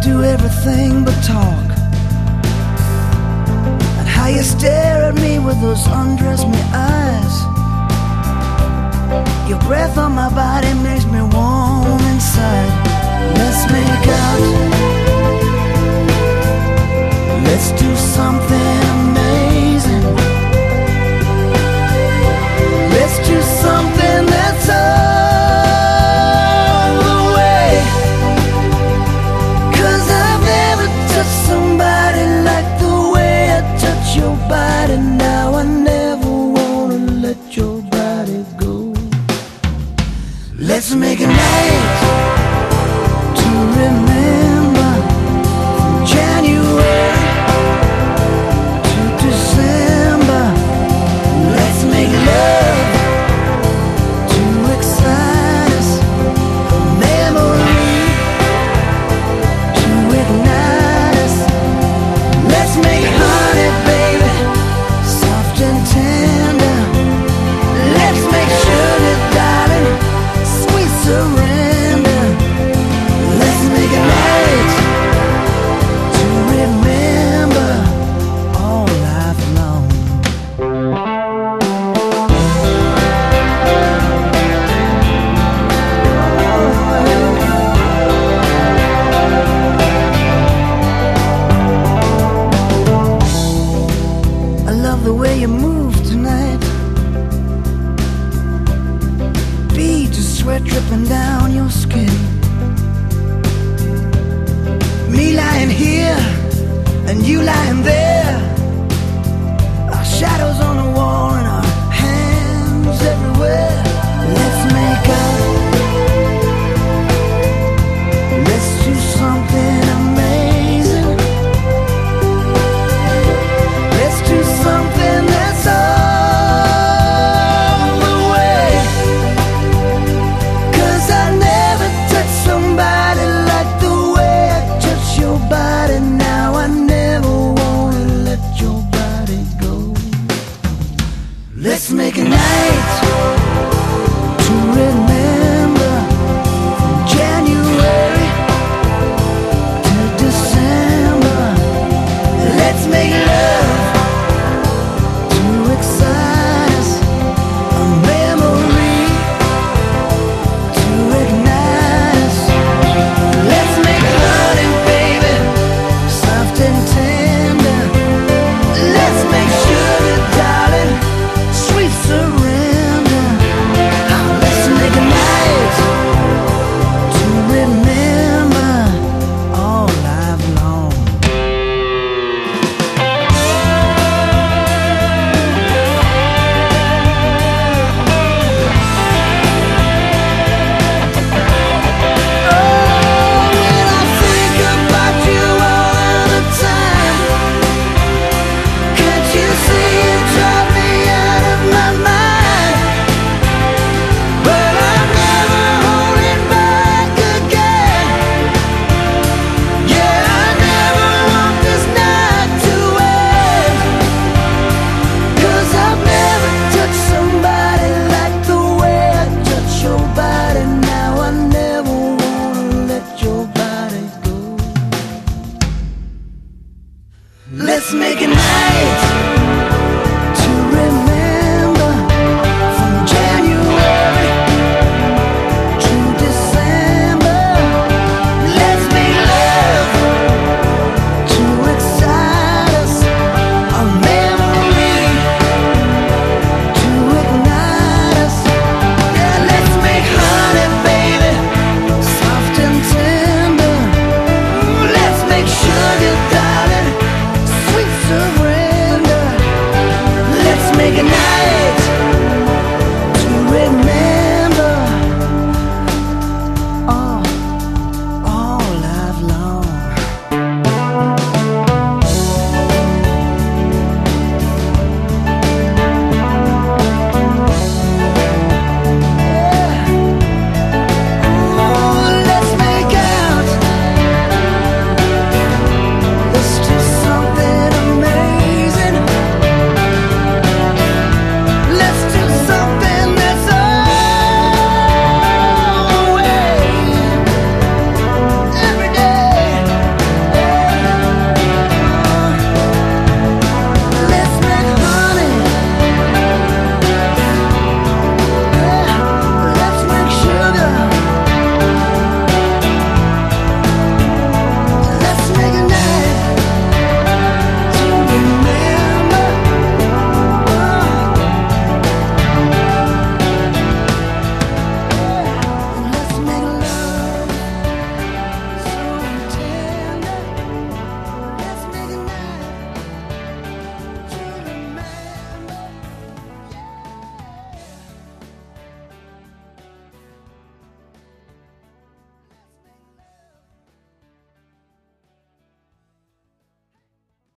do everything but talk, and how you stare at me with those undress me eyes. Your breath on my body makes me warm inside. Let's make out, let's do something amazing. Let's do something that's all the way. 'Cause I've never touched somebody like the way I touch your body now. I never wanna let your body go. Let's make a night to remember, from January to December. Let's make love to excite us, a memory to ignite us. Let's make honey, baby, soft and tender. Let's make sugar, darling, sweet surrender. Let's make a night to remember all life long. I love the way you move tonight. Beads of sweat dripping down your skin. Me lying here and you lying there. Our shadows on the wall and our hands everywhere. Let's make out, let's do something amazing. Let's do something that's all the way. 'Cause I never touched somebody like the way I touch your body now. I never wanna let your body go. Let's make a night to remember, from January to December. Let's make love to excite us, a memory to ignite us. Let's make honey, baby, soft and tender. Let's make sugar, darling, sweet surrender. Let's make a night to remember all life long. When I think about you all the time, can't you see you drive me out of my mind? But I'm never holding back again. Yeah, I never want this night to end. 'Cause I've never touched somebody like the way I touch your body now. I never wanna let your body go. Let's make